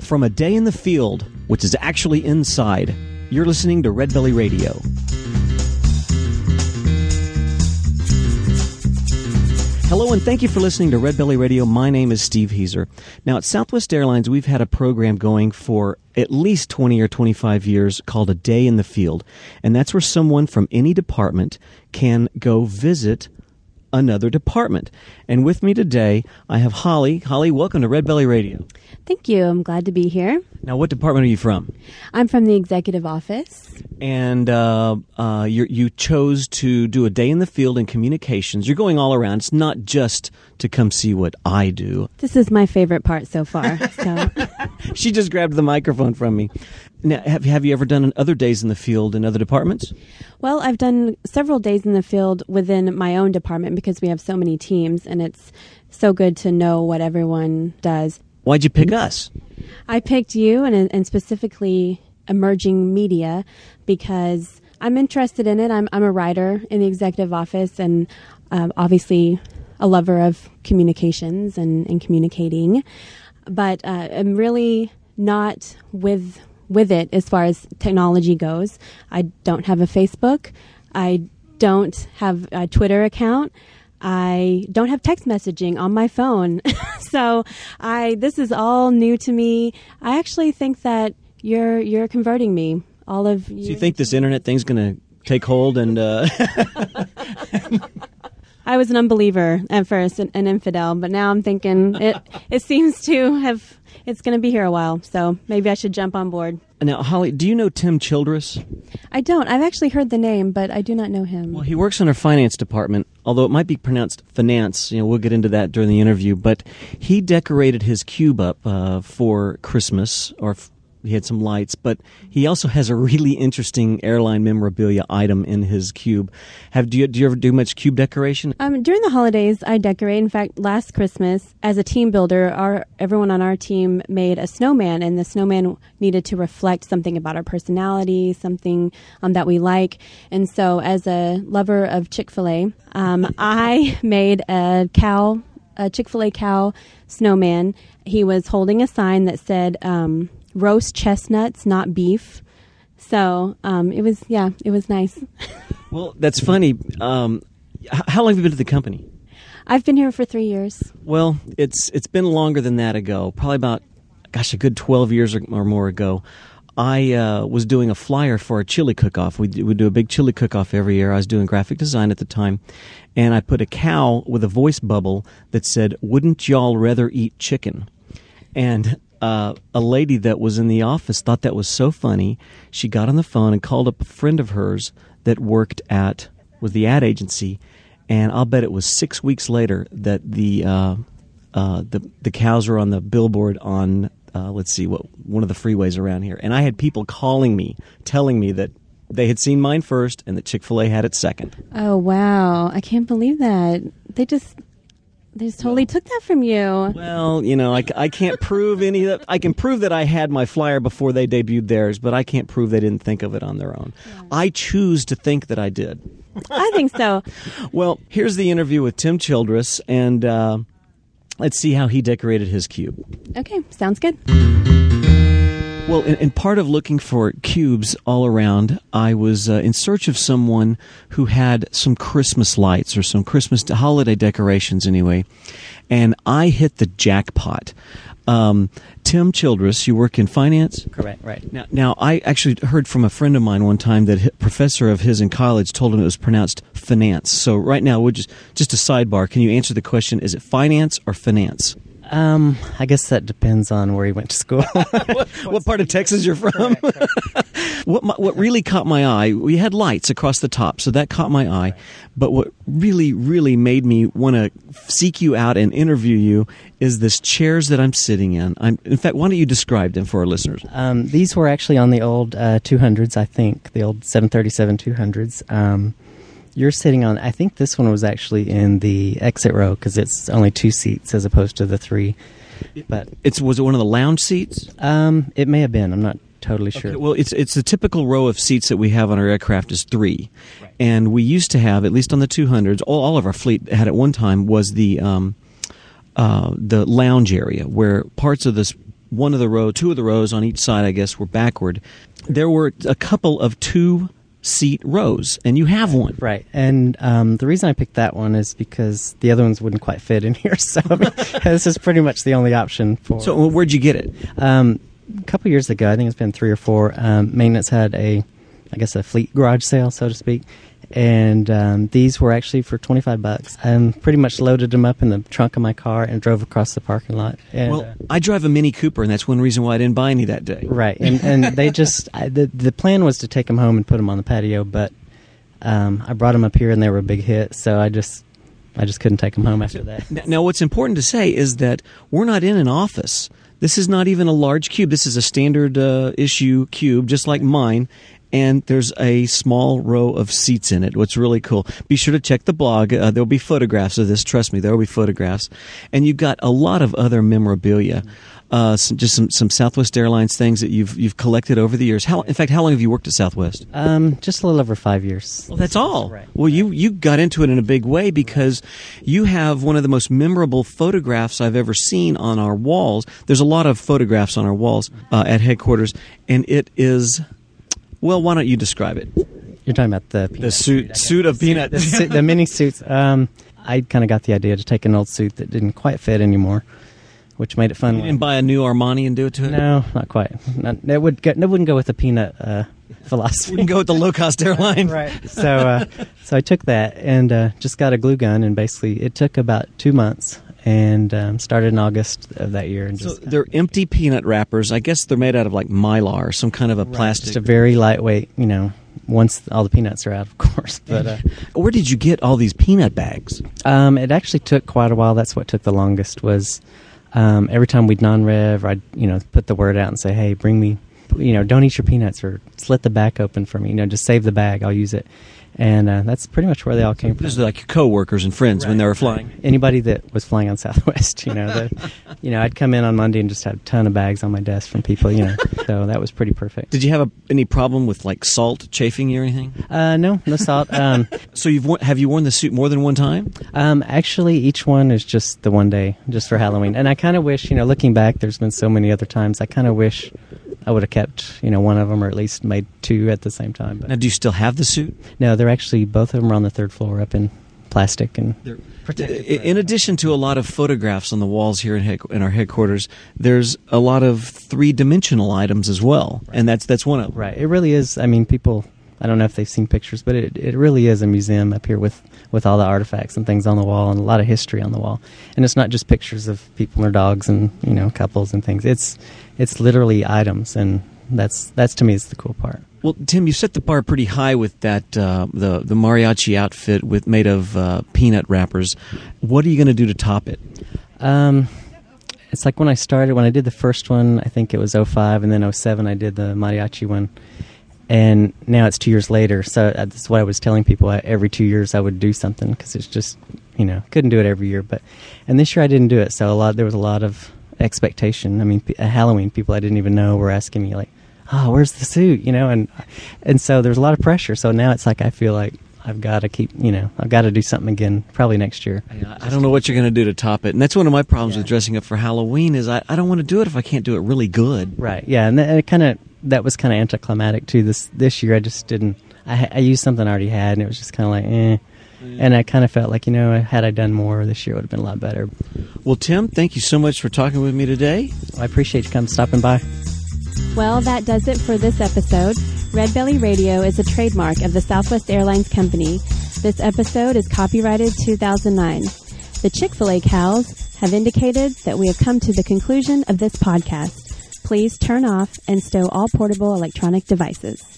From a day in the field, which is actually inside, you're listening to Red Belly Radio. Hello, and thank you for listening to Red Belly Radio. My name is Steve Heiser. Now, at Southwest Airlines, we've had a program going for at least 20 or 25 years called A Day in the Field. And that's where someone from any department can go visit another department. And with me today, I have Holly. Holly, welcome to Red Belly Radio. Thank you. I'm glad to be here. Now, what department are you from? I'm from the executive office. And you chose to do a day in the field in communications. You're going all around. It's not just to come see what I do. This is my favorite part so far. So. She just grabbed the microphone from me. Now, have you ever done other days in the field in other departments? Well, I've done several days in the field within my own department because we have so many teams, and it's so good to know what everyone does. Why'd you pick us? I picked you and specifically emerging media because I'm interested in it. I'm a writer in the executive office and obviously a lover of communications and communicating. But I'm really not with it as far as technology goes. I don't have a Facebook. I don't have a Twitter account. I don't have text messaging on my phone. So this is all new to me. I actually think that you're converting me. All of you. So you think this internet thing's going to take hold and I was an unbeliever at first, an infidel, but now I'm thinking it seems to have, it's going to be here a while, so maybe I should jump on board. Now, Holly, do you know Tim Childress? I don't. I've actually heard the name, but I do not know him. Well, he works in our finance department, although it might be pronounced finance. We'll get into that during the interview, but he decorated his cube up for Christmas, or he had some lights, but he also has a really interesting airline memorabilia item in his cube. Do you ever do much cube decoration? During the holidays, I decorate. In fact, last Christmas, as a team builder, everyone on our team made a snowman, and the snowman needed to reflect something about our personality, something that we like. And so, as a lover of Chick-fil-A, I made a Chick-fil-A cow snowman. He was holding a sign that said, roast chestnuts, not beef. So it was nice. Well, that's funny. How long have you been to the company? I've been here for 3 years. Well, it's been longer than that ago. Probably about, a good 12 years or more ago. I was doing a flyer for a chili cook-off. We do a big chili cook-off every year. I was doing graphic design at the time, and I put a cow with a voice bubble that said, "Wouldn't y'all rather eat chicken?" And a lady that was in the office thought that was so funny. She got on the phone and called up a friend of hers that worked with the ad agency, and I'll bet it was 6 weeks later that the cows were on the billboard on one of the freeways around here. And I had people calling me, telling me that they had seen mine first and that Chick-fil-A had it second. Oh, wow. I can't believe that. They just totally took that from you. Well, I can't prove any of that. I can prove that I had my flyer before they debuted theirs, but I can't prove they didn't think of it on their own. Yeah. I choose to think that I did. I think so. Well, here's the interview with Tim Childress, and let's see how he decorated his cube. Okay, sounds good. Well, in part of looking for cubes all around, I was in search of someone who had some Christmas lights or some Christmas holiday decorations anyway, and I hit the jackpot. Tim Childress, you work in finance? Correct, right. Now, I actually heard from a friend of mine one time that a professor of his in college told him it was pronounced finance. So right now, we'll just a sidebar. Can you answer the question, is it finance or finance? I guess that depends on where you went to school. what part of Texas you're from? What really caught my eye, we had lights across the top, so that caught my eye. But what really, really made me want to seek you out and interview you is this chairs that I'm sitting in. In fact, why don't you describe them for our listeners? These were actually on the old 200s, I think, the old 737 200s. You're sitting on, I think this one was actually in the exit row because it's only 2 seats as opposed to the 3. But was it one of the lounge seats? It may have been. I'm not totally sure. Okay, well, it's a typical row of seats that we have on our aircraft is 3. Right. And we used to have, at least on the 200s, all of our fleet had at one time was the lounge area where parts of this two of the rows on each side, I guess, were backward. There were a couple of 2-seat rows, and you have one. Right. And the reason I picked that one is because the other ones wouldn't quite fit in here. So this is pretty much the only option for. So where'd you get it? A couple years ago, I think it's been 3 or 4, maintenance had a fleet garage sale, so to speak. And these were actually for $25. I pretty much loaded them up in the trunk of my car and drove across the parking lot. And, I drive a Mini Cooper, and that's one reason why I didn't buy any that day. Right, and they just the plan was to take them home and put them on the patio, but I brought them up here and they were a big hit, so I just couldn't take them home after that. Now, what's important to say is that we're not in an office. This is not even a large cube. This is a standard issue cube, just like mine. And there's a small row of seats in it. What's really cool. Be sure to check the blog. There'll be photographs of this. Trust me, there will be photographs. And you've got a lot of other memorabilia. Some Southwest Airlines things that you've collected over the years. In fact, how long have you worked at Southwest? Just a little over 5 years. Well, that's all. Right. Well, you got into it in a big way because you have one of the most memorable photographs I've ever seen on our walls. There's a lot of photographs on our walls at headquarters, and it is. Well, why don't you describe it? You're talking about the suit of Peanut. The mini suits. I kind of got the idea to take an old suit that didn't quite fit anymore, which made it fun. You didn't buy a new Armani and do it to it? No, not quite. That wouldn't go with the Peanut philosophy. Wouldn't go with the low-cost airline. Right. So I took that and just got a glue gun, and basically it took about 2 months. And started in August of that year. And so they're empty peanut wrappers. I guess they're made out of like Mylar, some kind of a plastic. Just a very lightweight, once all the peanuts are out, of course. But where did you get all these peanut bags? It actually took quite a while. That's what took the longest was every time we'd non-rev, I'd, put the word out and say, hey, bring me, don't eat your peanuts or slit the back open for me. Just save the bag. I'll use it. And that's pretty much where they all came from. This is like your coworkers and friends when they were flying. Anybody that was flying on Southwest, I'd come in on Monday and just have a ton of bags on my desk from people, So that was pretty perfect. Did you have any problem with like salt chafing you or anything? No salt. So have you worn the suit more than one time? Actually, each one is just the one day, just for Halloween. And I kind of wish, looking back, there's been so many other times. I kind of wish I would have kept, one of them, or at least made 2 at the same time. But now, do you still have the suit? No, they're actually, both of them are on the 3rd floor up in plastic and they're protected. In addition to a lot of photographs on the walls here in our headquarters, there's a lot of 3-dimensional items as well, and that's one of them. Right. It really is. I mean, people, I don't know if they've seen pictures, but it really is a museum up here with all the artifacts and things on the wall and a lot of history on the wall. And it's not just pictures of people or dogs and, couples and things. It's literally items, and that's to me is the cool part. Well, Tim, you set the bar pretty high with that the mariachi outfit made of peanut wrappers. What are you going to do to top it? It's like when I did the first one, I think it was 2005, and then 2007 I did the mariachi one. And now it's 2 years later, so that's what I was telling people. Every 2 years I would do something because it's just, couldn't do it every year. And this year I didn't do it, so there was a lot of expectation. I mean, at Halloween, people I didn't even know were asking me like, "Oh, where's the suit?" And so there's a lot of pressure. So now it's like I feel like I've got to keep, I've got to do something again, probably next year. I don't know what you're going to do to top it. And that's one of my problems with dressing up for Halloween is I don't want to do it if I can't do it really good. Right, yeah, and that was kind of anticlimactic too. This year I just didn't, I used something I already had, and it was just kind of like, eh. And I kind of felt like, had I done more this year, it would have been a lot better. Well, Tim, thank you so much for talking with me today. I appreciate you stopping by. Well, that does it for this episode. Red Belly Radio is a trademark of the Southwest Airlines Company. This episode is copyrighted 2009. The Chick-fil-A cows have indicated that we have come to the conclusion of this podcast. Please turn off and stow all portable electronic devices.